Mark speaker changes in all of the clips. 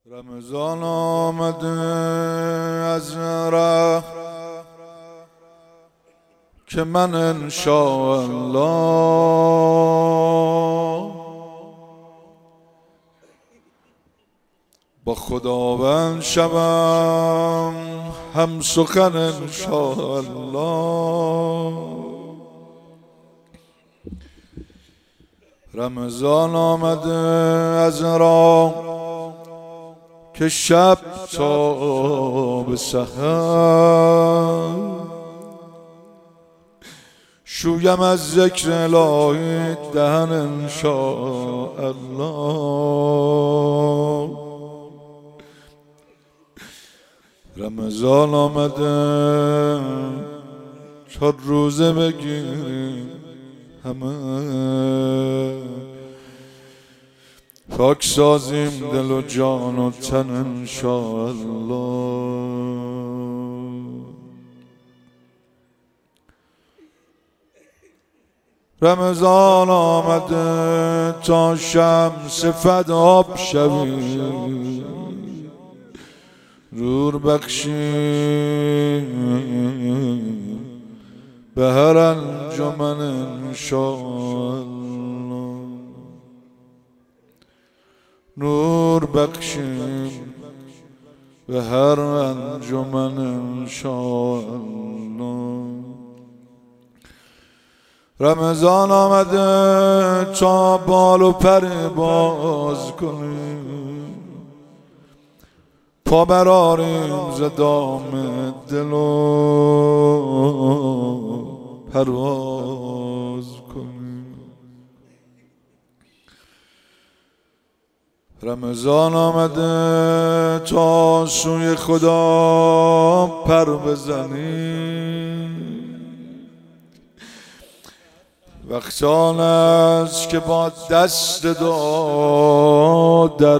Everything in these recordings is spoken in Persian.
Speaker 1: رمضان آمده از ره که من انشاءالله با خداوند شوم هم سخن انشاءالله. رمضان آمده از راه که شب تا به سحر شویم از ذکر الهی دهن انشاءالله. رمضان آمده چار روزه بگیریم همه پاک سازیم دل و جان و تن انشاءالله. رمضان آمده تا شمس فداب شویم نور بخشیم به هر انجمن انشاءالله. نور بخشیم به هر انجمن انشاءالله. رمضان آمده تا بال و پر باز کنیم پا براریم ز دام دل و پرواز کنیم. رمضان آمده تا سوی خدا پر بزنیم وقت آن است که با دست دعا در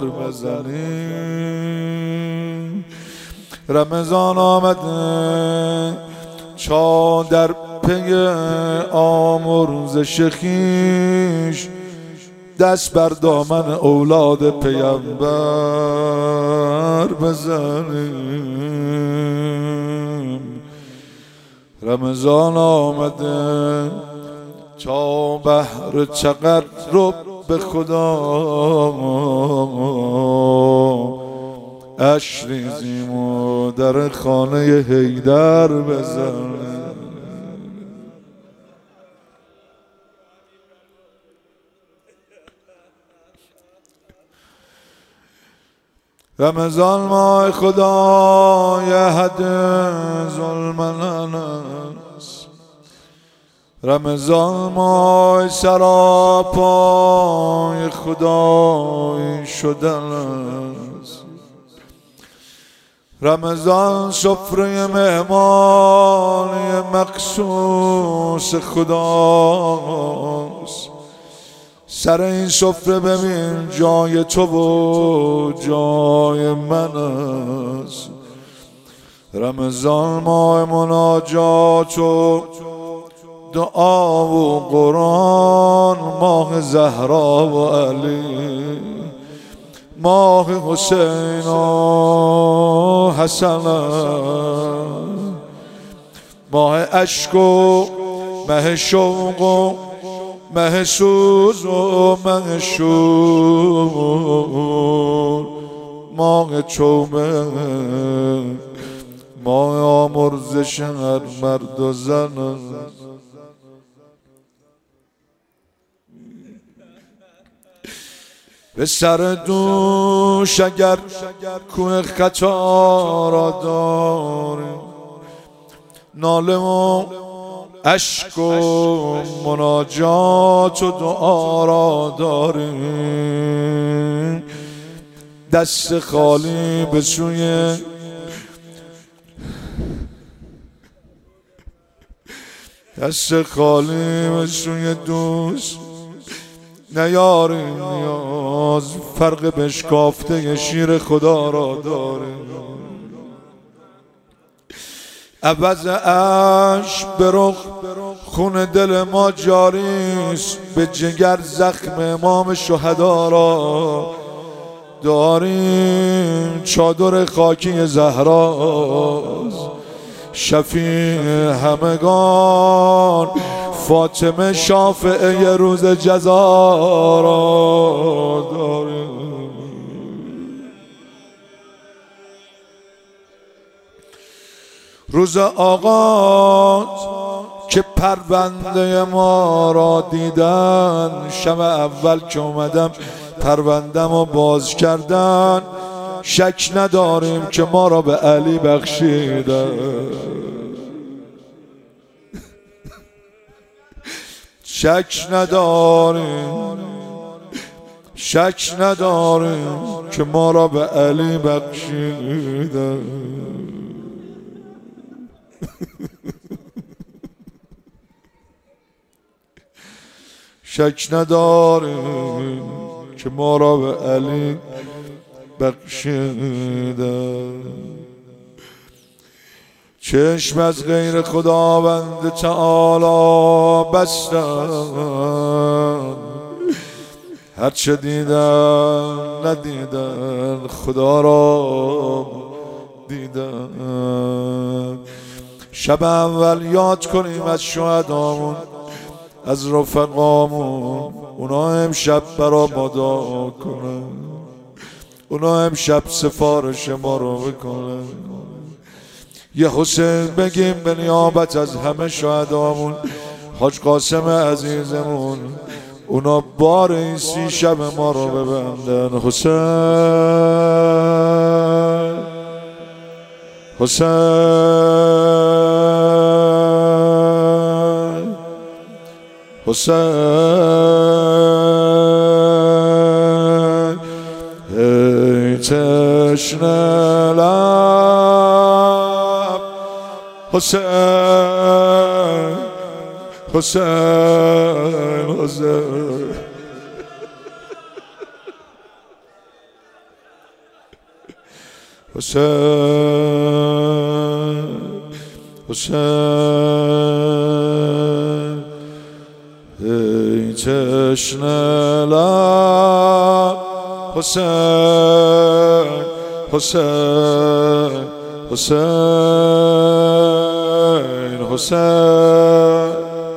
Speaker 1: بزنیم. رمضان آمده تا در پی آمرزش خویش دست بر دامن اولاد پیامبر بزنیم. رمضان آمده تا بهر تقرب به خدا اشک ریزیم و در خانه حیدر بزنیم. رمضان ماه خدای حد ظلم است. رمضان ماه سراپای خدای شدن است. رمضان سفره مهمانی مخصوص خداست. سر این سفره ببین جای تو و جای من است. رمضان ماه مناجات و دعا و قرآن، ماه زهرا و علی، ماه حسین و حسن، ماه اشک و مه شوق و مه سوز و مه شور، ماه توبه، ماه آمرزش هر مرد و زن. به سر دوش اگر کوه خطا را داریم، ناله و اشک و مناجات و دعا را داریم، دست خالی به سوی دوست نیاریم نیاز. فرق بشکافته شیر خدا را داریم. عوض اشک به رخ خون دل ما جاریست، به جگر زخم امام شهدا را داریم چادر خاکی زهراست، شفیع همگان فاطمه شافعه روز جزا را داریم. روز آغاز که پرونده ما را دیدن، شب اول که اومدم پرونده ما باز کردن، شک نداریم که ما را به علی بخشیدن. شک نداریم که ما را به علی بخشیدن. شک نداریم که ما را به علی بخشیدن. چشم از غیر خداوند تعالی بستن، هرچه دیدن ندیدن خدا را دیدن. شب اول یاد کنیم از شهدامون، از رفقامون، اونا امشب برا ما دعا کنن، اونا امشب سفارش ما رو بکنن. یه حسین بگیم به نیابت از همه شهدامون، حاج قاسم عزیزمون، اونا بار این 30 شب ما رو ببندن. حسین حسین حسین، ای تشنه لب حسین حسین حسین. حسین حسین، ای تشنه لب حسین حسین حسین حسین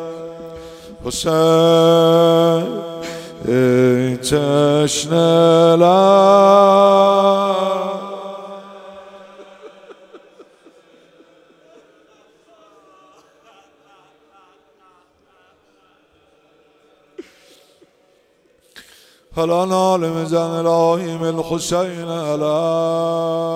Speaker 1: حسین، ای تشنه لب. حالا نال مزن الهیم الحسین علی